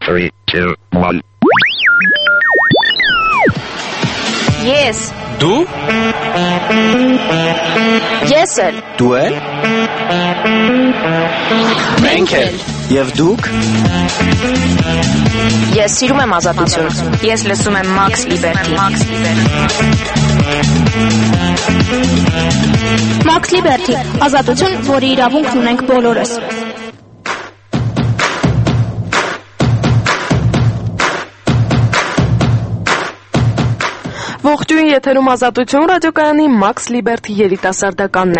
3, 2, 1. Ես Դու Ես էլ Դու էլ Մենք էլ Եվ դուք Ես սիրում եմ ազատություն Ես լսում եմ Max Liberty Max Liberty ազատություն, որի իրավունքն ունենք բոլորս Ողջույն, եթերում ազատություն ռադիոկայանի Max Liberty երիտասարդականն է։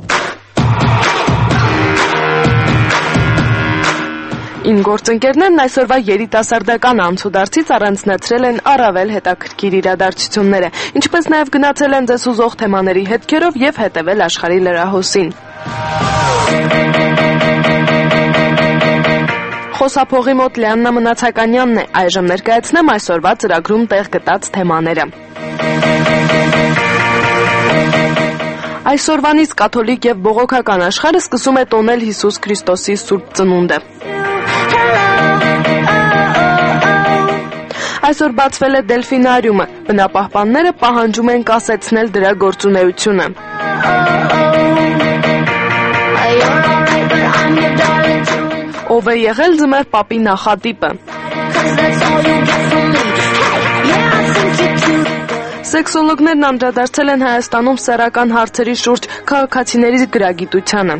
Իմ գործընկերներն այսօրվա երիտասարդական անցուդարձից առանձնացրել են առավել հետաքրքիր իրադարձությունները, ինչպես նաև գնացել են ձեզ ուզող թեմաների հետքերով և հետևել աշխարհի լրահոսին։ Խոսափողի մոտ Լիաննա Մնացականյանն է, այժմ ներկայացնեմ այսօրվա ծրագրում տեղ գտած թեմաները։ Այսօրվանից կաթոլիկ և բողոքական աշխարհը սկսում է տոնել Հիսուս Քրիստոսի Սուրբ Ծնունդը։ Այսօր բացվել է դելֆինարիումը, բնապահպանները պահանջում են կասեցնել դրա գործունեությունը։ Ով է եղել ձմեռ պապի նախատիպը։ Սեքսոլոգներն անդրադարձել են Հայաստանում սեռական հարցերի շուրջ քաղաքացիների գրագիտությանը։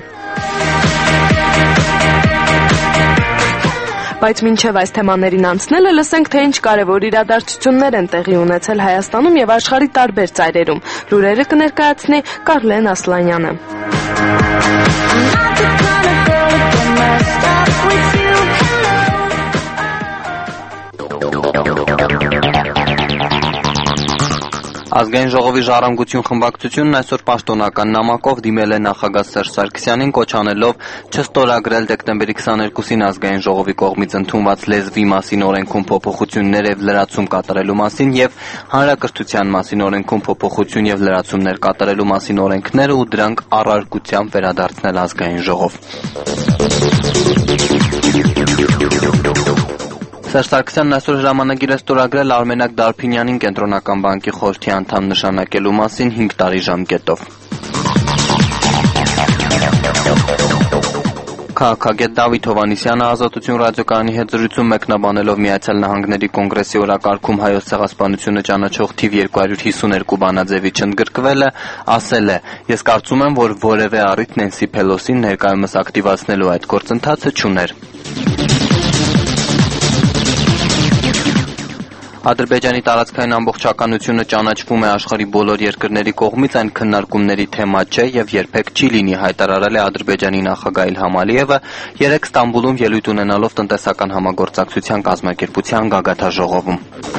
Բայց մինչև այս թեմաներին անցնելը լսենք, թե ինչ կարևոր իրադարձություններ են տեղի ունեցել Հայաստանում և աշխարհի տարբեր ծայրերում։ Լուրերը կներկայացնի Կարլեն Ասլանյանը։ Ազգային ժողովի ժառանգություն խմբակցությունն այսօր պաշտոնական նամակով դիմել է նախագահ Սերժ Սարգսյանին կոչ անելով չստորագրել դեկտեմբերի 22-ին ազգային ժողովի կողմից ընդունված լեզվի մասին օրենքում փոփոխություններ եւ լրացում կատարելու մասին եւ հանրակրթության մասին օրենքում փոփոխություն եւ լրացումներ կատարելու մասին օրենքները ու դրանք առարկությամբ վերադարձնել ազգային ժողով։ Սերժ Սարգսյանն այսօր հրամանագիր է ստորագրել Արմենակ Դարփինյանին Կենտրոնական բանկի խորհրդի անդամ նշանակելու մասին 5 տարի ժամկետով։ Քաղաքագետ Դավիթ Հովհաննիսյանը Ազատություն ռադիոկայանի հետ զրույցում մեկնաբանելով Միացյալ Նահանգների կոնգրեսի օրակարգում հայոց ցեղասպանությունը ճանաչող թիվ 252 բանաձևի չընդգրկվելը, ասել է. «Ես կարծում եմ, որ որևէ առիթ Նենսի Փելոսին ներկայումս ակտիվացնելու այդ գործընթացը չուներ»։ Ադրբեջանի տարածքային ամբողջականությունը ճանաչվում է աշխարհի բոլոր երկրների կողմից, այն քննարկումների թեմա չէ եւ երբեք չի լինի, հայտարարել է Ադրբեջանի նախագահ Իլհամ Ալիևը երեկ Ստամբուլում ելույթ ունենալով տնտեսական համագործակցության կազմակերպության գագաթնաժողովում։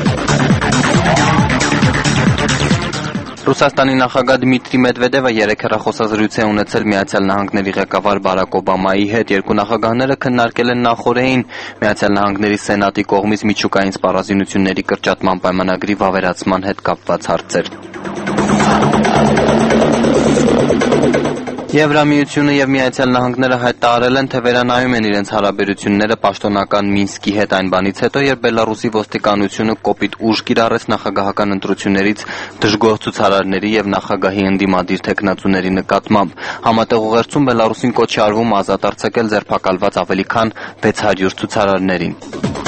Ռուսաստանի նախագահ Դմիտրի Մեդվեդևը երեկ հեռախոսազրույց է ունեցել Միացյալ Նահանգների ղեկավար Բարակ Օբամայի հետ։ Երկու նախագահները քննարկել են նախօրեին Միացյալ Նահանգների Սենատի կողմից միջուկային սպառազինությունների կրճատման պայմանագրի վավերացման հետ կապված հարցեր։ Եվրամիությունը եւ Միացյալ Նահանգները հայտարարել են, թե վերանայում են իրենց հարաբերությունները պաշտոնական Մինսկի հետ այն բանից հետո, երբ Բելարուսի ոստիկանությունը կոպիտ ուժ կիրառեց նախագահական ընտրություններից դժգոհ ցուցարարների եւ նախագահի ընդդիմադիր թեկնածուների նկատմամբ։ Համատեղ ուղերձում Բելարուսին կոչ է արվում ազատ արձակել ձերբակալված ավելի քան 600 ցուցարարներին։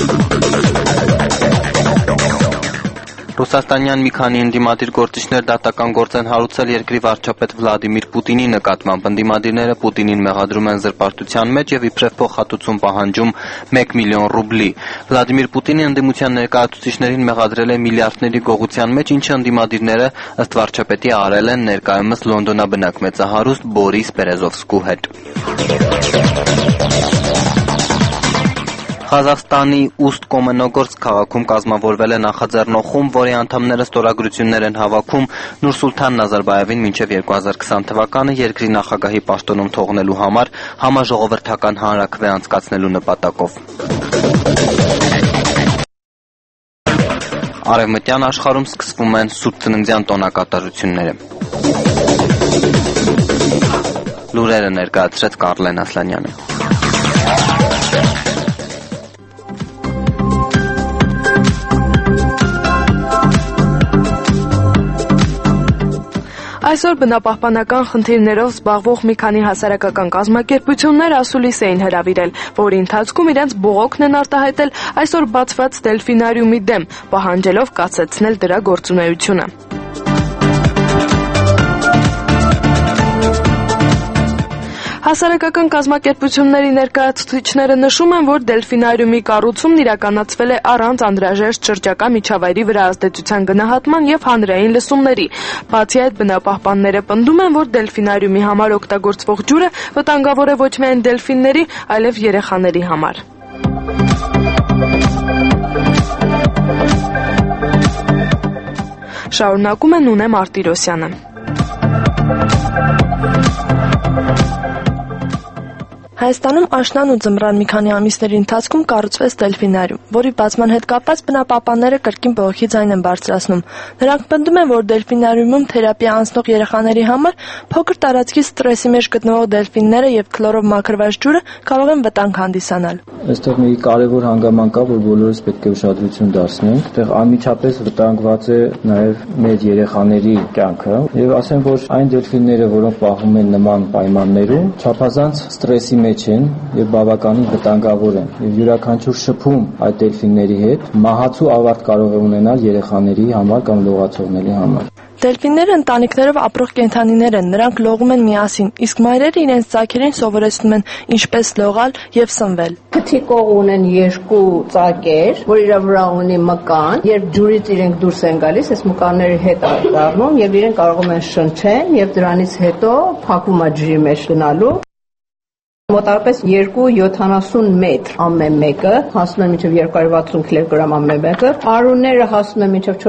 Ռուսաստանյան մի քանի ընդդիմադիր գործիչներ դատական գործ են հարուցել երկրի վարչապետ Վլադիմիր Պուտինի նկատմամբ։ Ընդդիմադիրները Պուտինին մեղադրում են զրպարտության մեջ եւ իբրև փոխհատուցում պահանջում 1 միլիոն ռուբլի։ Վլադիմիր Պուտինը ընդդիմության ներկայացուցիչներին մեղադրել է միլիարդների գողության մեջ, ինչը ընդդիմադիրները ըստ վարչապետի արել են ներկայումս լոնդոնաբնակ մեծահարուստ Բորիս Բերեզովսկու հետ։ Ղազախստանի Ուստ Կոմենոգորսկ քաղաքում կազմավորվել է նախաձեռնող խումբ, որի անդամները ստորագրություններ են հավաքում Նուրսուլթան Նազարբաևին մինչև 2020 թվականը երկրի նախագահի պաշտոնում թողնելու համար համաժողովրդական հանրաքվե անցկացնելու նպատակով։ Արևմտյան աշխարհում սկսվում են Սուրբ Ծննդյան տոնակատարությունները։ Լուրերը ներկայացրեց Կարլեն Ասլանյանը։ Այսօր բնապահպանական խնդիրներով զբաղվող մի քանի հասարակական կազմակերպություններ ասուլիս էին հրավիրել, որի ընթացքում իրենց բողոքն են արտահայտել այսօր բացված դելֆինարիումի դեմ, պահանջելով կասեցնել դրա գործունեությունը։ Հասարակական կազմակերպությունների ներկայացուցիչները նշում են, որ դելֆինարիումի կառուցումն իրականացվել է առանց անհրաժեշտ շրջակա միջավայրի վրա ազդեցության գնահատման եւ հանրային լսումների։ Բացի այդ, բնապահպանները պնդում են, որ դելֆինարիումի համար օգտագործվող ջուրը վտանգավոր է ոչ միայն դելֆինների, այլև երեխաների համար։ Շարունակում է Նունե Մարտիրոսյանը։ Հայաստանում աշնան ու ձմռան մի քանի ամիսների ընթացքում կառուցվեց դելֆինարիում, որի բացման հետ կապված բնապահպանները կրկին բողոքի ձայն են բարձրացնում։ Նրանք պնդում են, որ դելֆինարիումում թերապիա անցնող երեխաների համար փոքր տարածքի ստրեսի մեջ գտնվող դելֆինները եւ քլորով մաքրված ջուրը կարող են վտանգ հանդիսանալ։ Այստեղ մի կարևոր հանգամանք կա, որ բոլորս պետք է ուշադրություն դարձնենք։ Այստեղ անմիջապես վտանգված է նաեւ մեր երեխաների կյանքը եւ ասեմ, որ այն դելֆինները, որոնք պահվում են նման պայմաններում, չափազանց ստրեսի մեջ են եւ բավականին վտանգավոր են եւ յուրաքանչյուր շփում այդ դելֆինների հետ մահացու ավարտ կարող է ունենալ երեխաների համար կամ լողացողների համար։ Դելֆինները ընտանիքներով ապրող կենդանիներ են, նրանք լողում են միասին, իսկ մայրերը իրենց ծագերին սովորեցնում են ինչպես լողալ եւ սնվել։ Քթիկող ունեն երկու ծագեր, որ իր վրա ունի մկան, երբ ջուրից իրենք դուրս են գալիս, այս մկանների հետ are դառնում եւ իրենք կարողում են շնչեն եւ դրանից հետո փակվում է ջրի մեջ գնալու։ Մոտավորապես 270 մետր ամեն մեկը, հասնում է մինչև 260 կիլոգրամ ամեն մեկը, արուները հասնում է մինչև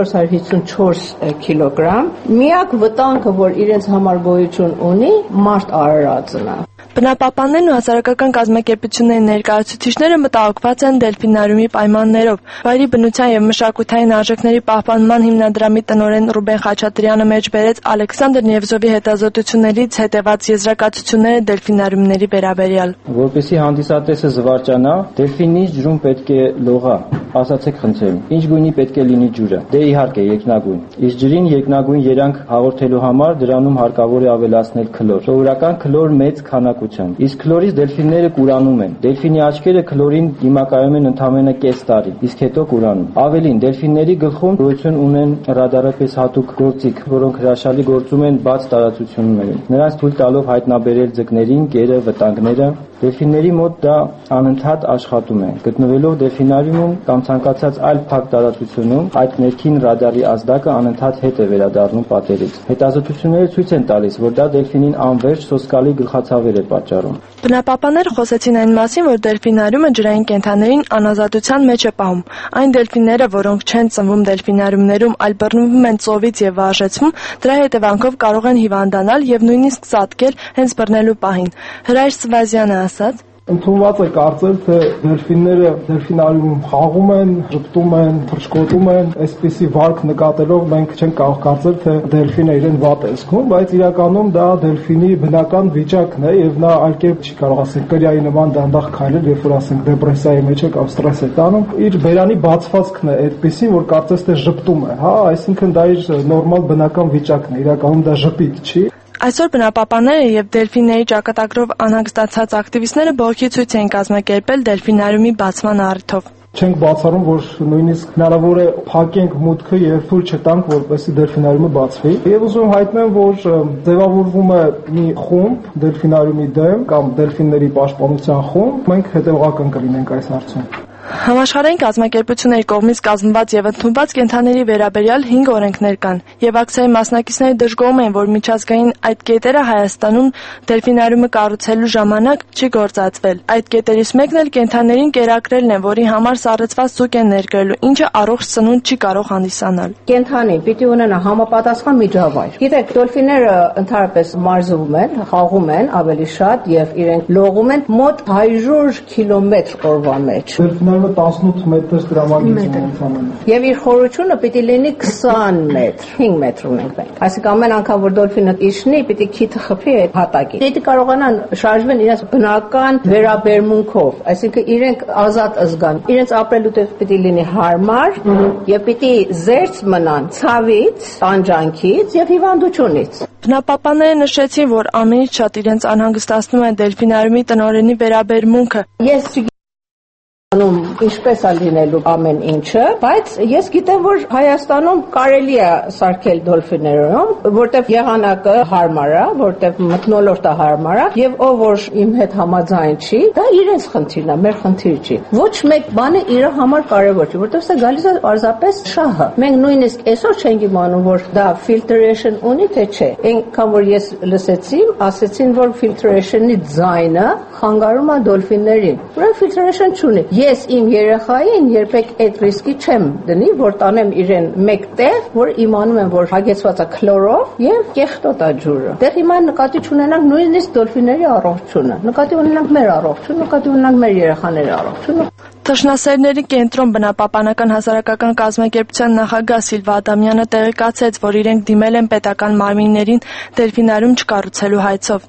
454 կիլոգրամ։ Միակ վտանգը, որ իրենց համար գոյություն ունի, մարդ արարածն է։ Բնապահպաններն ու հասարակական կազմակերպությունների ներկայացուցիչները մտահոգված են դելֆինարիումի պայմաններով։ Վայրի բնության եւ մշակութային արժեքների պահպանման հիմնադրամի տնօրեն Ռուբեն Խաչատրյանը մեջբերեց Ալեքսանդր Նևզովի հետազոտություններից հետեւած եզրակացությունները դելֆինարիումների վերաբերյալ։ Որպեսզի հանդիսատեսը զվարճանա, դելֆինի ջրում պետք է լողա։ Ասացեք խնդրեմ, ինչ գույնի պետք է լինի ջուրը։ Դե իհարկե երկնագույն։ Իսկ ջրին երկնագույն երանգ հաղորդելու համար դրանում հարկավոր է ավելացնել քլոր։ Սովորական քլոր մեծ քանակությամբ։ Իսկ քլորից դելֆինները կուրանում են։ Դելֆինի աչքերը քլորին դիմակայում են ընդամենը կես տարի, իսկ հետո կուրանում։ Ավելին, դելֆինների գլխում գոյություն ունեն ռադարապես հատուկ գործիք, որոնք հրաշալի գործում են բաց տարածություններում։ Նրանց թույլ տալով հայտնաբերել ձկներին, կերը, վտանգները։ Դելֆինների մոտ դա անընդհատ աշխատում է։ Գտնվելով դելֆինարիումում կամ ցանկացած այլ փակ տարածությունում, այդ ներքին ռադարի ազդակը անընդհատ հետ է վերադառնում պատերից։ Հետազոտությունները ցույց են տալիս, որ դա դելֆինին անվերջ սոսկալի գլխացավեր է պատճառում։ Բնապահպանները խոսեցին այն մասին, որ դելֆինարիումը ջրային կենդաններին անազատության մեջ է պահում։ Այն դելֆինները, որոնք չեն ծնվում դելֆինարիումներում, այլ բռնվում են ծովից եւ վարժեցվում, դրա հետևանքով կարող են հիվանդանալ եւ նույնիսկ ծածկել հենց բռնելու պահին։ Հրայր Սվազյանը ասաց. Ընդունված է կարծել, թե դելֆինները դելֆինարիումում խաղում են, ժպտում են, թռչկոտում են, այսպիսի վարք նկատելով մենք չենք կարող կարծել, թե դելֆինը իրեն վատ է զգում, բայց իրականում դա դելֆինի բնական վիճակն է եւ նա այլ կերպ չի կարող ասենք կրիայի նման դանդաղ քայլել, երբ որ ասենք դեպրեսիայի մեջ է կամ ստրես է տանում, իր բերանի բացվածքն է այդպիսին, որ կարծես թե ժպտում է, հա, այսինքն դա իր նորմալ բնական վիճակն է, իրականում դա ժպիտ չի։ Այսօր բնապահպանները եւ դելֆինների ճակատագրով անհանգստացած ակտիվիստները բողոքի ցույց են կազմակերպել դելֆինարիումի բացման առիթով։ Չենք բացառում, որ նույնիսկ հնարավոր է փակենք մուտքը եւ թույլ չտանք, որպեսզի դելֆինարիումը բացվի։ Եվ ուզում հայտնեմ, որ ձևավորվում է մի խումբ դելֆինարիումի դեմ կամ դելֆինների պաշտպանության խումբ, մենք հետևողական կլինենք այս հարցում։ Համաշխարհային կազմակերպությունների կողմից կազմված եւ ընդունված կենդանիների վերաբերյալ 5 օրենքներ կան, եւ ակցիայի մասնակիցները դժգոհում են, որ միջազգային այդ կետերը Հայաստանում դելֆինարիումը կառուցելու ժամանակ չի գործածվել։ Այդ կետերից մեկն էլ կենդաններին կերակրելն է, որի համար սառեցված զուգ են ներկրելու, ինչը առողջ սնունդ չի կարող հանդիսանալ։ Կենդանին պիտի ունենա համապատասխան միջավայր։ Գիտեք, դոլֆինները ընդհանրապես մարզվում են, խաղում են ավելի շատ եւ իրենք լողում են մոտ 100 կիլոմետր օրվա մեջ։ ուրեմն 18 մետր տրամագիծում։ Եվ իր խորությունը պիտի լինի 20 մետր, 5 մետր ունենք մենք։ Այսինքն ամեն անգամ որ դոլֆինը իջնի, պիտի քիթը խփի այդ հատակին։ Դիտի կարողանան շարժվեն իրենց բնական վերաբերմունքով, այսինքն իրենք ազատ զգան։ Իրենց ապրելու տեղ պիտի լինի հարմար եւ պիտի զերծ մնան ցավից, տանջանքից եւ հիվանդությունից։ Բնապահպանները նշեցին, որ ամենից շատ իրենց անհանգստացնում է դելֆինարիումի տնօրենի վերաբերմունքը։ Ես ինչպես է լինելու ամեն ինչը, բայց ես գիտեմ, որ Հայաստանում կարելի է սարքել դոլֆիներում, որտեղ եղանակը հարմար է, որտեղ մթնոլորտը հարմար է, եւ ով որ իմ հետ համաձայն չի, դա իրենց խնդիրն է, մեր խնդիր չի։ Ոչ մեկ բանը իր համար կարևոր չի, որտեղ սա գալիս է պարզապես շահը։ Մենք նույնիսկ այսօր չենք իմանում, որ դա filtration ունի թե չէ։ Այնքան որ ես լսեցի, ասեցին, որ filtration-ի ձայնը խանգարում է դոլֆիններին։ Ուրեմն filtration չունի։ Ես իմ երեխային երբեք այդ ռիսկի չեմ դնի, որ տանեմ իրեն մեկ տեղ, որ իմանում եմ, որ հագեցված է քլորով եւ կեղտոտ է ջուրը։ Դեռ հիմա նկատի չունենանք նույնիսկ դոլֆինների առողջությունը։ Նկատի ունենանք մեր առողջությունը, նկատի ունենանք մեր երեխաների առողջությունը։ Թռչնասերների կենտրոն բնապահպանական հասարակական կազմակերպության նախագահ Սիլվա Ադամյանը տեղեկացրեց, որ իրենք դիմել են պետական մարմիններին դելֆինարիում չկառուցելու հայցով։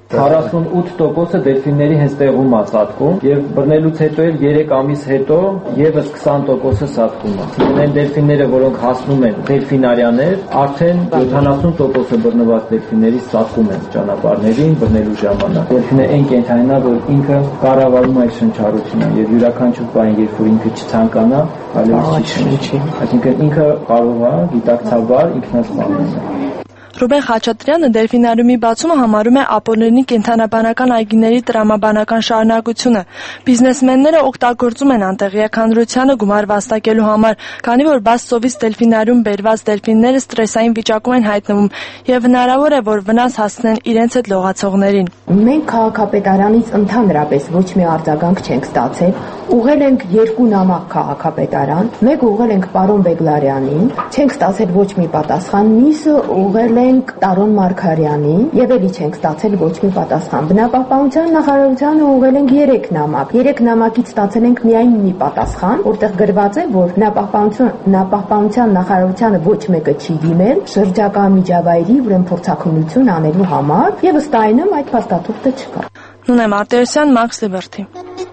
48% դելֆինների հենց տեղում է սատկում եւ բռնելուց հետո էլ 3 ամիս հետո եւս 20% սատկում է։ Այն դելֆինները, որոնք հասնում են դելֆինարիաներ, արդեն 70% բռնված դելֆիններից սատկում են ճանապարհներին բռնելու ժամանակ։ Դելֆինը այն կենդանին է, որ ինքը կառավարում է շնչառությունը եւ յուրաքանչյուր բան որ ինքը չցանկանա, այլևս չի։ Այսինքն ինքը կարող է գիտակցաբար ինքնասպանել։ Ռուբեն Խաչատրյանը դելֆինարիումի բացումը համարում է ապօրինի կենդանաբանական այգիների տրամաբանական շարունակությունը։ Բիզնեսմենները օգտագործում են անտեղյակ հանրությանը գումար վաստակելու համար, քանի որ բաց ծովից դելֆինարիում բերված դելֆինները ստրեսային վիճակում են հայտնվում եւ հնարավոր է, որ վնաս հասցնեն իրենց հետ լողացողներին։ Մենք քաղաքապետարանից ընդհանրապես ոչ մի արձագանք չենք ստացել։ Ուղղել ենք 2 նամակ քաղաքապետարան, մեկ ուղղել ենք պարոն Բեգլարյանին, չենք ստացել ոչ մի պատասխան, մյուսը ուղղել ենք Տարոն Մարգարյանին եւ էլի չենք ստացել ոչ մի պատասխան։ Բնապահպանության նախարարությանը ուղղել ենք 3 նամակ։ 3 նամակից ստացել ենք միայն մի պատասխան, որտեղ գրված է, որ բնապահպանության նախարարությանը ոչ մեկը չի դիմել շրջակա միջավայրի ուրեմն փորձաքննություն անելու համար եւ ըստ այնմ այդ փաստաթուղթը չկա։ Նունե Մարտիրոսյան, Max Liberty։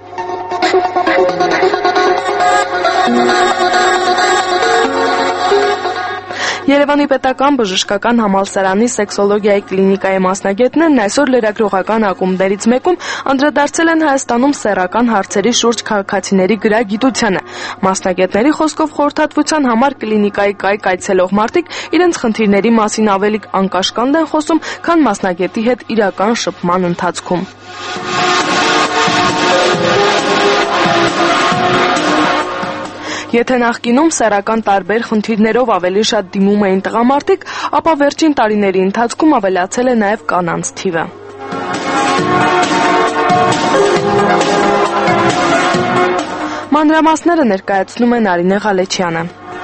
Երևանի պետական բժշկական համալսարանի սեքսոլոգիայի կլինիկայի մասնագետներն այսօր լրագրողական ակումբներից մեկում անդրադարձել են Հայաստանում սեռական հարցերի շուրջ քաղաքացիների գրագիտությանը։ Մասնագետների խոսքով խորհրդատվության համար կլինիկայի կայք այցելող մարդիկ իրենց խնդիրների մասին ավելի անկաշկանդ են խոսում, քան մասնագետի հետ իրական շփման ընթացքում։ Եթե նախկինում սեռական տարբեր խնդիրներով ավելի շատ դիմում էին տղամարդիկ, ապա վերջին տարիների ընթացքում ավելացել է նաև կանանց թիվը։ Մանրամասները ներկայացնում է Նարինե Ղալեչյանը։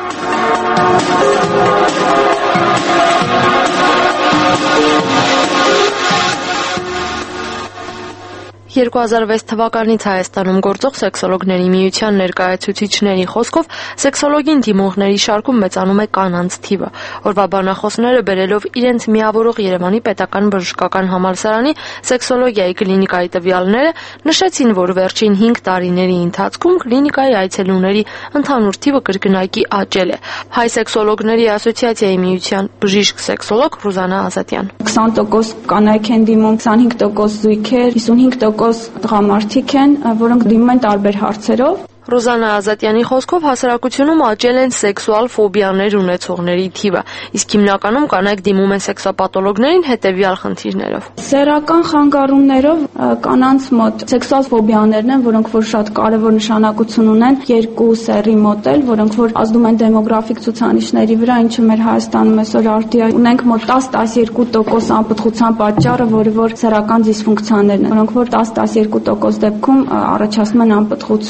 2006 թվականից Հայաստանում գործող սեքսոլոգների միության ներկայացուցիչների խոսքով սեքսոլոգին դիմողների շարքում մեծանում է կանանց թիվը։ Օրվա բանախոսները բերելով իրենց միավորող Երևանի պետական բժշկական համալսարանի սեքսոլոգիայի կլինիկայի տվյալները նշեցին, որ վերջին 5 տարիների ընթացքում կլինիկայի այցելուների ընդհանուր թիվը կրկնակի աճել է։ Հայ սեքսոլոգների ասոցիացիայի միության բժիշկ սեքսոլոգ Ռուզանա Ազատյան։ 20% կանայք են դիմում, 25% զույգեր, 55% տղամարդիկ են, որոնք դիմում են տարբեր հարցերով։ Ռուզանա Ազատյանի խոսքով հասարակությունում աճել են սեքսուալ ֆոբիաներ ունեցողների թիվը, իսկ հիմնականում կանայք դիմում են սեքսոպաթոլոգներին հետևյալ խնդիրներով։ Սեռական խանգարումներով կանանց մոտ սեքսուալ ֆոբիաներն են, որոնք որ շատ կարևոր նշանակություն ունեն երկու սեռի մոտ էլ, որոնք որ ազդում են դեմոգրաֆիկ ցուցանիշների վրա, ինչը մեր Հայաստանում այսօր արդի է։ Ունենք մոտ 10-12% անպտղության պատճառը, որը որ սեռական դիսֆունկցիաներն են, որոնք որ 10-12% դեպքում առաջացնում են անպտղություն։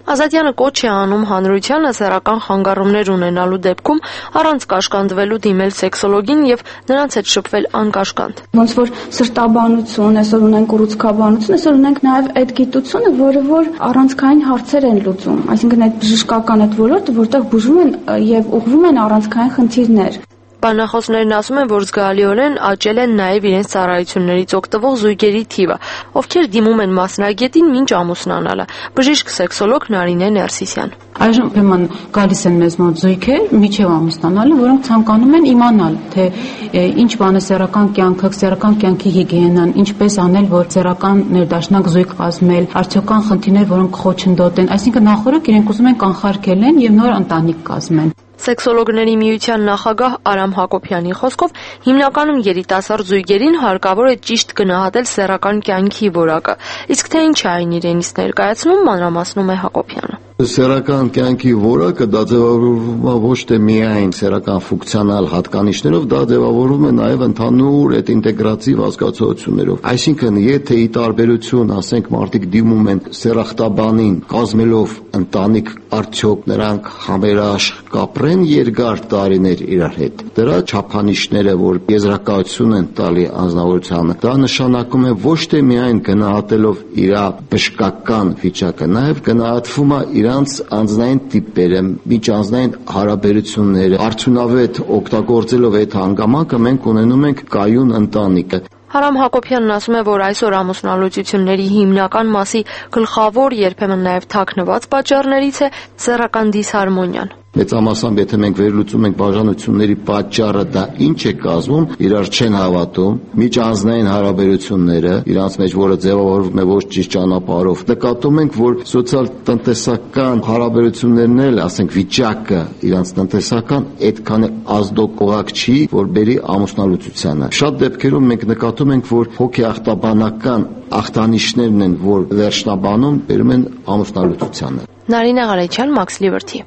Ազատյանը կոչ է անում հանրությանը սեռական խանգարումներ ունենալու դեպքում առանց կաշկանդվելու դիմել սեքսոլոգին եւ նրանց հետ շփվել անկաշկանդ։ Ոնց որ սրտաբանություն, այսօր ունենք ուռուցքաբանություն, այսօր ունենք նաեւ այդ գիտությունը, որը որ առանցքային հարցեր են լուծում, այսինքն այդ բժշկական այդ ոլորտը, որտեղ բուժվում են եւ ուղղվում են առանցքային խնդիրներ։ Բանախոսներն ասում են, որ զգալիորեն աճել են նաև իրենց ծառայություններից օգտվող զույգերի թիվը, ովքեր դիմում են մասնագետին մինչ ամուսնանալը։ Բժիշկ սեքսոլոգ Նարինե Ներսիսյան։ Այժմ ուրեմն գալիս են մեզ մոտ զույգեր միջև ամուսնանալը, որոնք ցանկանում են իմանալ, թե ինչ բան է սեռական կյանքը, սեռական կյանքի հիգիենան, ինչպես անել, որ սեռական ներդաշնակ զույգ կազմել, արդյոքան խնդիրներ, որոնք խոչընդոտ են, այսինքն նախորդ իրենք ուզում են կանխարգելեն եւ նոր ընտանիք կազմեն։ Սեքսոլոգների միության նախագահ Արամ Հակոբյանի խոսքով հիմնականում երիտասարդ զույգերին հարկավոր է ճիշտ գնահատել սեռական կյանքի որակը, իսկ թե ինչ է այն իրենից ներկայացնում, մանրամասնում է Հակոբյանը։ Սեռական կյանքի որակը դա ձևավորվում է ոչ թե միայն սեռական ֆունկցիոնալ հատկանիշներով, դա ձևավորվում է նաև ընդհանուր այդ ինտեգրատիվ ազգացություններով։ Այսինքն, եթե ի տարբերություն, ասենք, մարդիկ դիմում են սեռախտաբանին կազմելով ընտանիք, արդյոք նրանք համերաշխ կապրեն երկար տարիներ իրար հետ։ Դրա չափանիշները, որ եզրակացություն են տալի անձնավորությանը, դա նշանակում է ոչ թե միայն գնահատելով իր բժշկական վիճակը, նաև գնահատվում է իրանց անձնային տիպերը, միջանձնային հարաբերությունները, արդյունավետ օգտագործելով այդ հանգամանքը մենք ունենում ենք կայուն ընտանիք։ Արամ Հակոբյանն ասում է, որ այսօր ամուսնալուծությունների հիմնական մասի գլխավոր, երբեմն նաև թաքնված պատճառներից է սեռական դիսհարմոնիան։ Մեծամասամբ եթե մենք վերլուծում ենք բաժանությունների պատճառը դա ինչ է կազմում, իրար չեն հավատում, միջանձնային հարաբերությունները, իրանց մեջ որը ձևավորվում է ոչ ճիշտ ճանապարհով, նկատում ենք, որ սոցիալ-տնտեսական հարաբերություններն էլ, ասենք վիճակը, իրանց տնտեսական այդքան ազդողակ չի, որ բերի ամուսնալուծությանը։ Շատ դեպքերում մենք նկատում ենք, որ հոգեախտաբանական ախտանիշներն են, որ վերջնաբանում բերում են ամուսնալուծությանը։ Նարինե Ղարեչյան, Max Liberty։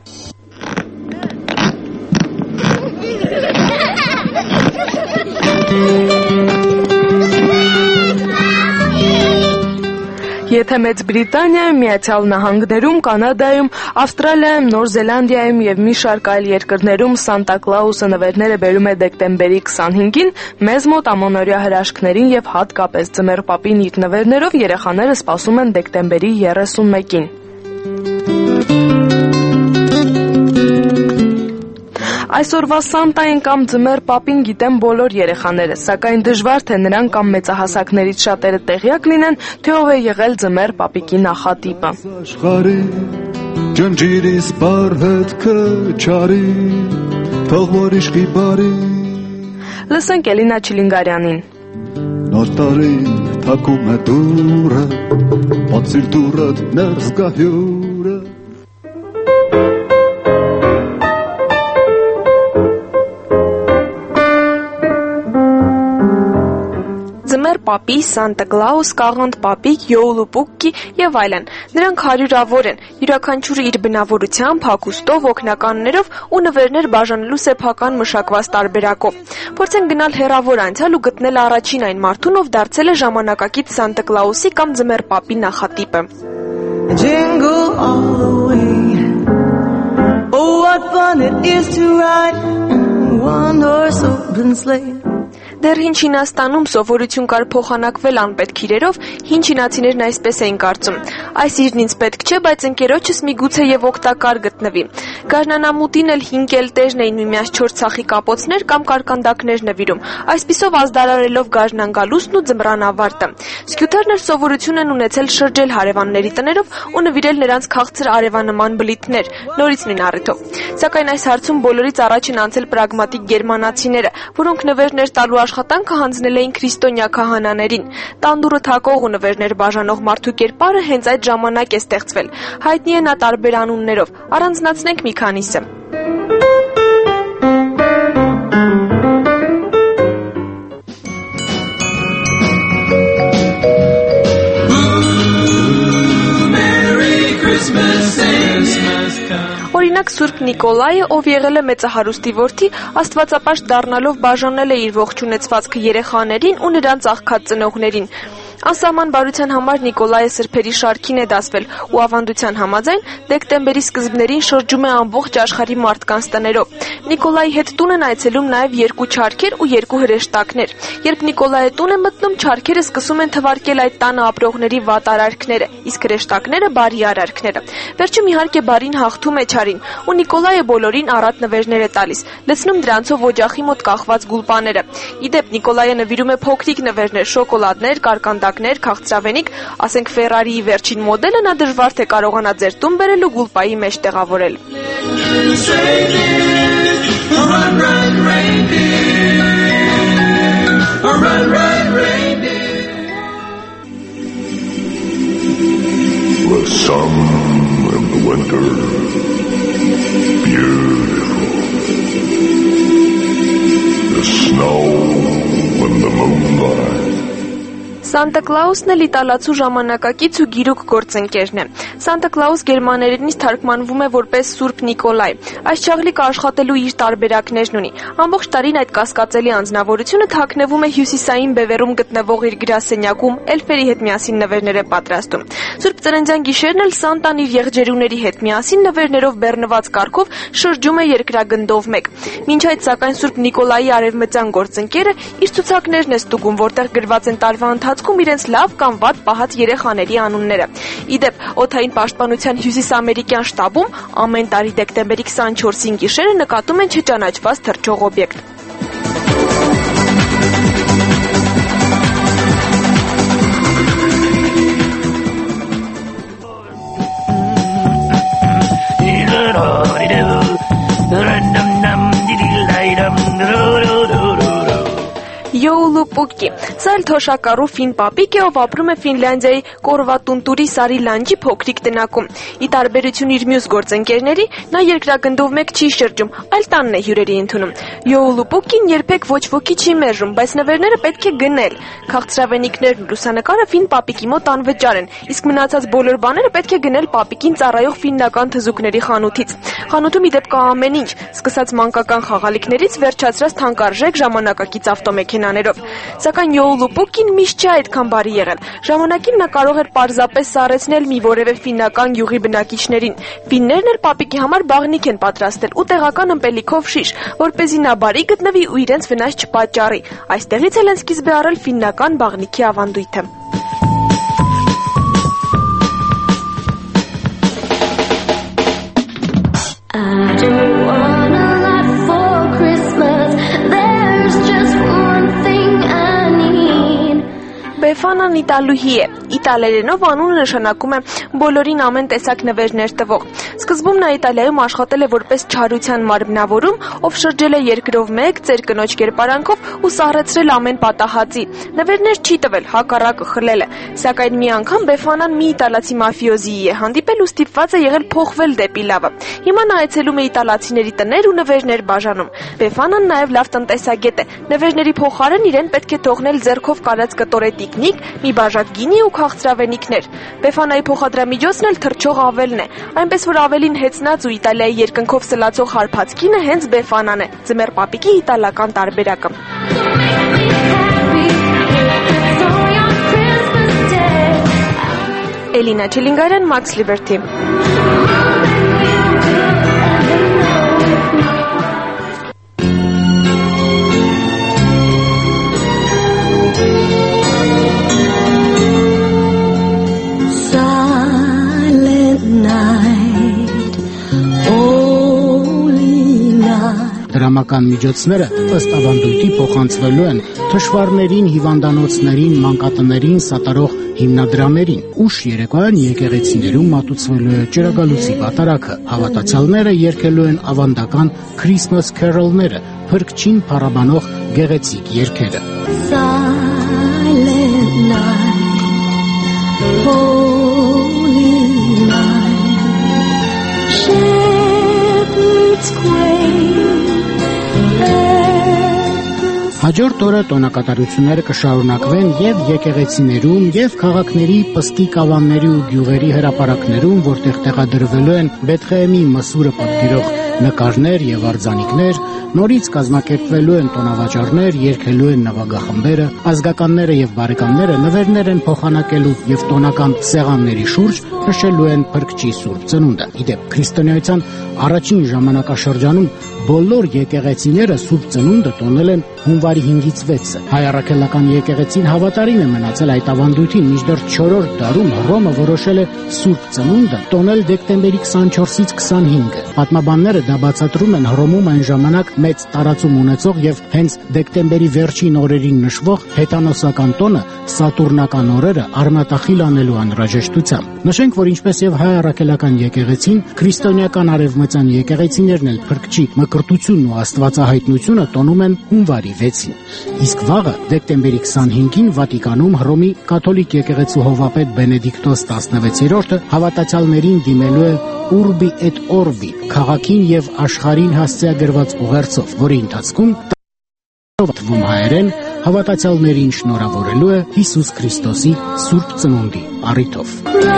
Եթե Մեծ Բրիտանիայում, Միացյալ Նահանգներում, Կանադայում, Ավստրալիայում, Նոր Զելանդիայում եւ մի շարք այլ երկրներում Սանտա Կլաուսը նվերները բերում է դեկտեմբերի 25-ին, մեզ մոտ ամանորյա հրաշքներին եւ հատկապես Ձմեռ Պապին իր նվերներով երեխաները սպասում են դեկտեմբերի 31-ին։ Այսօրվա Սանտային կամ Ձմեռ Պապին գիտեն բոլոր երեխաները, սակայն դժվար թե նրանք կամ մեծահասակներից շատերը տեղյակ լինեն, թե ով է եղել Ձմեռ Պապիկի նախատիպը։ Ջնջիրիս բարհետքը չարի, թող որ իշխի բարի։ Լսենք Էլինա Չիլինգարյանին։ Նոր տարին թակում է դուրը, բացիր դուրդ ներս գա հյուրը։ Ձմեռ Պապի, Սանտա Կլաուս, Կաղանդ Պապիկ, Յոուլուպուկկի եւ այլն։ Նրանք հարյուրավոր են, յուրաքանչյուրը իր բնավորությամբ, հագուստով, օգնականներով ու նվերներ բաժանելու սեփական մշակված տարբերակով։ Փորձեն գնալ հեռավոր անցյալ ու գտնել առաջին այն մարդուն, ով դարձել է ժամանակակից Սանտա Կլաուսի կամ Ձմեռ Պապի նախատիպը։ Jingle all the way. Oh, what fun it is to ride one horse open sleigh. Դեռ հին Չինաստանում սովորություն կար փոխանակվել անպետք իրերով, հին չինացիներն այսպես էին կարծում. այս իրն ինձ պետք չէ, բայց ընկերոջս միգուցե եւ օգտակար գտնվի։ Գարնանամուտին էլ հին կելտերն էին միմյանց 4 ցախի կապոցներ կամ կարկանդակներ նվիրում, այսպիսով ազդարարելով գարնան գալուստն ու ձմռան ավարտը։ Սկյութերն էլ սովորություն են ունեցել շրջել հարևանների տներով ու նվիրել նրանց քաղցր արևանման բլիթներ, նորից նույն առիթով։ Սակայն այս հարցում բոլորից առաջ են անցել պրագմատիկ գերմանացիները, որոնք նվերներ տալու աշխատանքը հանձնել էին քրիստոնյա քահանաներին։ Տանդուրը թակող ու նվերներ բաժանող մարդու կերպարը հենց այդ ժամանակ է ստեղծվել։ Հայտնի է նա տարբեր անուններով։ Առանձնացնենք մի քանիսը։ Օրինակ Սուրբ Նիկոլայը, ով եղել է մեծահարուստի որդի, աստվածապաշտ դառնալով բաժանել է իր ողջ ունեցվածքը երեխաներին ու նրանց աղքատ ծնողներին։ Անսահման բարության համար Նիկոլայը սրբերի շարքին է դասվել ու ավանդության համաձայն դեկտեմբերի սկզբներին շրջում է ամբողջ աշխարհի մարդկանց տներով։ Նիկոլայի հետ տուն են այցելում նաև 2 չարքեր ու 2 հրեշտակներ։ Երբ Նիկոլայը տուն է մտնում, չարքերը սկսում են թվարկել այդ տանը ապրողների վատ արարքները, իսկ հրեշտակները բարի արարքները։ Վերջում իհարկե բարին հաղթում է չարին, ու Նիկոլայը բոլորին առատ նվերներ է տալիս, լցնում դրանցով օջախի մոտ կախված գուլպաները։ Իդեպ Նիկոլայը նվիրում է փոքրիկ նվերներ, շոկոլադներ, կարկանդակներ, քաղցրավենիք, ասենք Ֆերարիի վերջին մոդելը նա դժվար թե կարողանա ձեր տուն բերել ու գուլպայի մեջ տեղավորել։ The sun in the winter, beautiful. The snow in the moonlight. Սանտա Կլաուսն էլ իտալացու ժամանակակից ու գիրուկ գործընկերն է։ Սանտա Կլաուս գերմաներենից թարգմանվում է որպես Սուրբ Նիկոլայ։ Այս ճաղլիկը աշխատելու իր տարբերակներն ունի։ Ամբողջ տարին այդ կասկածելի անձնավորությունը թաքնվում է հյուսիսային բևեռում գտնվող իր գրասենյակում, էլֆերի հետ միասին նվերներ է պատրաստում։ Սուրբ Ծննդյան գիշերն էլ Սանտան իր եղջերուների հետ միասին նվերներով բեռնված կարգով շրջում է երկրագնդով մեկ։ Մինչ այդ սակայն Սուրբ Նիկոլայի արևմտյան գործընկերը իր ցուցակներն է ստուգում, որտեղ գրված են տարվա ընթացքում իրենց լավ կամ վատ պահած երեխաների անունները։ Իդեպ, օդային պաշտպանության հյուսիսամերիկյան շտաբում ամեն տարի դեկտեմբերի 24-ին գիշերը նկատում են չճանաչված թռչող օբյեկտ։ Յոուլուպուկի։ Սա էլ թոշակառու ֆին պապիկ է, ով ապրում է Ֆինլանդիայի Կորվատունտուրի սարի լանջի փոքրիկ տնակում։ Ի տարբերություն իր մյուս գործընկերների, նա երկրագնդով մեկ չի շրջում, այլ տանն է հյուրերի ընդունում։ Յոուլուպուկին երբեք ոչ ոքի չի մերժում, բայց նվերները պետք է գնել։ Քաղցրավենիքներն ու լուսանկարը ֆին պապիկի մոտ անվճար են, իսկ մնացած բոլոր բաները պետք է գնել պապիկին ծառայող ֆիննական թզուկների խանութից։ Խանութում ի դեպ կա ամեն ինչ, սկսած մանկական խաղալիքներից վերջացրած թանկարժեք ժամանակակից ավտոմեքենաներով։ Սակայն Յոուլուպուկին միշտ չէ այդքան բարի եղել։ Ժամանակին նա կարող էր պարզապես սառեցնել մի որևէ ֆիննական գյուղի բնակիչներին։ Ֆիններն էլ պապիկի համար բաղնիք են պատրաստել ու տեղական ըմպելիքով շիշ, որպեսզի նա բարի գտնվի ու իրենց վնաս չպատճառի։ Այստեղից էլ են սկիզբ է առել ֆիննական բաղնիքի ավանդույթը։ Բեֆանան իտալուհի է։ Իտալերենով անունը նշանակում է բոլորին ամեն տեսակ նվերներ տվող։ Սկզբում նա Իտալիայում աշխատել է որպես չարության մարմնավորում, ով շրջել է երկրով մեկ, ծեր կնոջ կերպարանքով ու սառեցրել ամեն պատահածի։ Նվերներ չի տվել, հակառակը խլել է։ Սակայն մի անգամ Բեֆանան մի իտալացի մաֆիոզիի է հանդիպել ու ստիպված է եղել փոխվել դեպի լավը։ Հիմա նա այցելում է իտալացիների տներ ու նվերներ բաժանում։ Բեֆանան նաև լավ տնտեսագետ է։ Նվերների փոխարեն իրեն պետք է թողնել ձեռքով կարած կտորետիկ, մի բաժակ գինի ու քաղցրավենիքներ։ Բեֆանայի փոխադրամիջոցն էլ թռչող ավելն է, այնպես որ ավելին հեծնած ու Իտալիայի երկնքով սլացող հարբած կինը հենց Բեֆանան է, ձմեռ պապիկի իտալական տարբերակը։ Էլինա Չելինգարյան, Max Liberty։ Դրամական միջոցները ըստ ավանդույթի փոխանցվելու են թշվառներին, հիվանդանոցներին, մանկատներին սատարող հիմնադրամերին։ Ուշ երեկոյան եկեղեցիներում մատուցվելու է ճրագալույցի պատարագը։ Հավատացյալները երգելու են ավանդական Christmas Carol-ները, փրկչին փառաբանող գեղեցիկ երգերը։ Silent night, holy night, shepherds quail. Հաջորդ օրը տոնակատարությունները կշարունակվեն եւ եկեղեցիներում, եւ քաղաքների, պստիկ ավանների ու գյուղերի հրապարակներում, որտեղ տեղադրվելու են Բեթղեհեմի մսուրը պատկերող նկարներ եւ արձանիկներ, նորից կազմակերպվելու են տոնավաճառներ, երգելու են նվագախմբերը, ազգականները եւ բարեկամները նվերներ են փոխանակելու եւ տոնական սեղանների շուրջ նշելու են Փրկչի Սուրբ Ծնունդը։ Իդեպ քրիստոնեության առաջին ժամանակաշրջանում բոլոր եկեղեցիները Սուրբ Ծնունդը տոնել են հունվարի 5-ից 6-ը։ Հայ առաքելական եկեղեցին հավատարիմ է մնացել այդ ավանդույթին, մինչդեռ 4-րդ դարում Հռոմը որոշել է Սուրբ Ծնունդը տոնել դեկտեմբերի 24-ից 25-ը։ Պատմաբանները դա բացատրում են Հռոմում այն ժամանակ մեծ տարածում ունեցող եւ հենց դեկտեմբերի վերջին օրերին նշվող հետանոսական տոնը սատուրնական օրերը արմատախիլ անելու անհրաժեշտությամբ։ Նշենք, որ ինչպես եւ հայ առաքելական եկեղեցին, քրիստոնեական արևմտյան եկեղեցիներն էլ Փրկչի մկրտությունն ու աստվածահայտնությունը տոնում են հունվարի 6-ին։ Իսկ վաղը դեկտեմբերի 25-ին Վատիկանում Հռոմի կաթոլիկ եկեղեցու հովվապետ Բենեդիկտոս 16-րդը հավատացյալներին դիմելու է Urbi et Orbi քաղաքին եւ աշխարհին հասցեագրված ուղերձով, որի ընթացքում թվում հայերեն հավատացյալներին շնորհավորելու է Հիսուս Քրիստոսի Սուրբ Ծնունդի առիթով։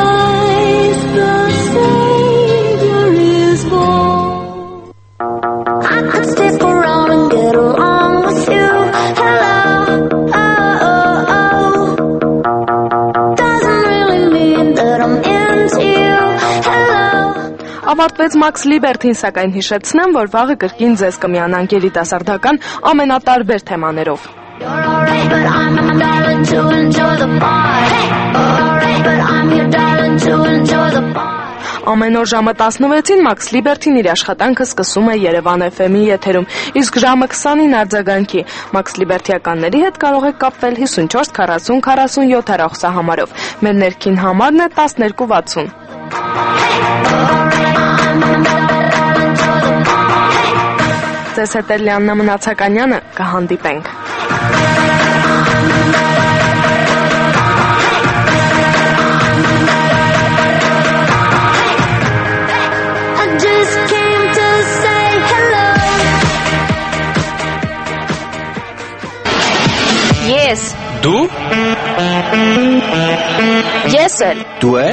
Ավարտվեց Max Liberty-ին, սակայն հիշեցնեմ, որ վաղը կրկին ձեզ կմիանանք երիտասարդական ամենատարբեր թեմաներով։ Ամեն օր ժամը 16-ին Max Liberty-ն իր աշխատանքը սկսում է Երևան FM-ի եթերում, իսկ ժամը 20-ին արձագանքի։ Max Liberty-ականների հետ կարող եք կապվել 54 40 47 հեռախոսահամարով։ Մեր ներքին համարն է 1260։ Ձեզ հետ է Լիաննա Մնացականյանը, կհանդիպենք։ Ես Դու Ես էլ Դու էլ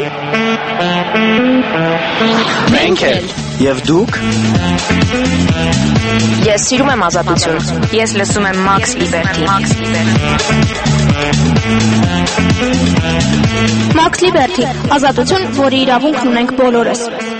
Մենք էլ Եվ դուք Ես սիրում եմ ազատություն։ Ես լսում եմ Max Liberty։ Max Liberty, ազատություն, որի իրավունքն ունենք բոլորս։